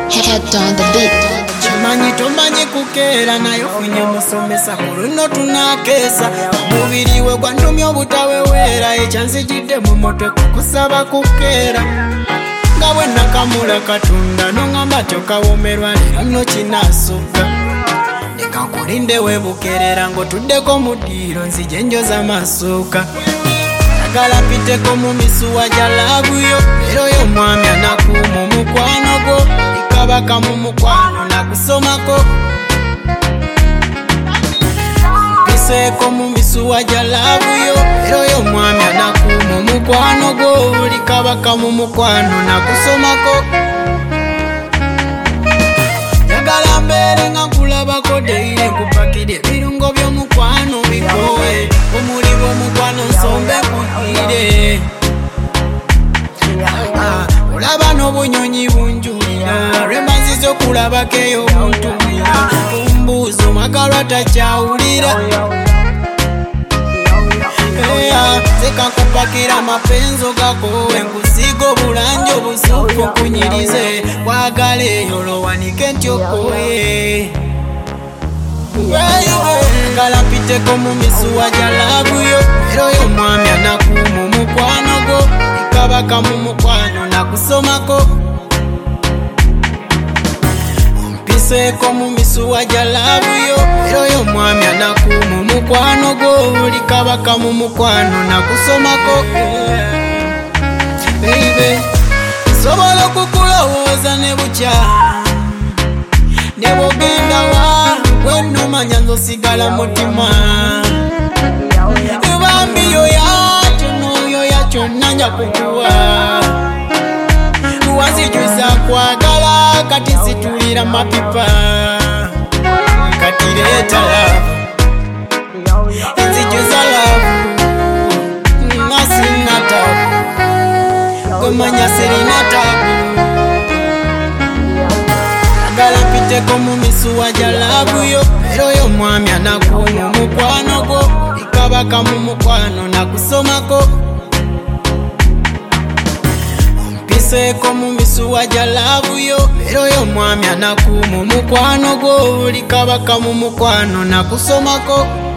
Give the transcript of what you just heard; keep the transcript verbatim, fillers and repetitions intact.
Head on the beat. Chimanyi tomanyi kukeera nayo funye musomesa kuluno tunakesa mubiri we gwandumya obutaweweera ekyanzijidde mu mutwe kukusaba kukeera nga bwe nakamula Katonda nongamba tokawomerwa leero nno kinasooka leka nkulinde webukeerera ng'otuddeko mu ddiiro nzije njoza masooka yagala mpiteko mu misuwa gya laabuyo leero yo mwami anakuuma omukwano gwo ikabaka mu mukwano nakusomako mpiseeko mu misuwa gya laabuyo leero yo mwami anakuuma omukwano gwo likabaka mu mukwano nakusomako yagala mbeere nga nkulabako deire nkupakire ebirungo by'omukwano bikowe omulibo omukwano nsombe kuhire olaba n'obunyonyi bunjulira lwembaziza okulabako eyo buntumira ombuuza omwagalwa takyawulira zeka nkupakira mapenzo gakowe nkusiga obulanja obusufu nkunyirize kwagala eyo lowanike ntyokoye ngala mpiteko mu misuwa gya laabuyo leero yo mwami anakuuma omukwano gwo ikabaka mu mukwano nakusomako mpiseeko mu misuwa gya laabuyo leero yo mwami anakuuma omukwano gwo likabaka mu mukwano nakusomako baby nsobola okukulowooza ne bukya ne bwogenda wa wenomanya nzosigala mutima bambi yoyakyo noyoya kyonna nja kukuwa wanzijuza kwagala kati nsitulira mapipa kati leeta laavu nzijuza laavu nasina tabu gwemanya sirina tabu yagala mpiteko mu misuwa gya laabuyo leero yo mwami anakuuma omukwano gwo ikabaka mu mukwano nakusomako mpiseeko mu misuwa gya laabuyo leero yo mwami anakuuma omukwano gwo likabaka mu mukwano nakusomako